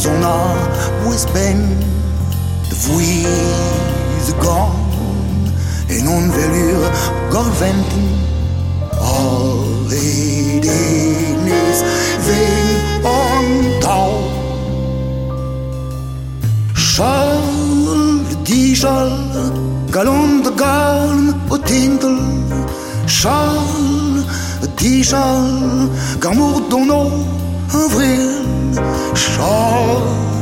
zona Westben de vuise gone e non velur golventen alle denis ven on tau Charles Dijal galon de galm o tintel Charles Dijal gamour dono avril Charles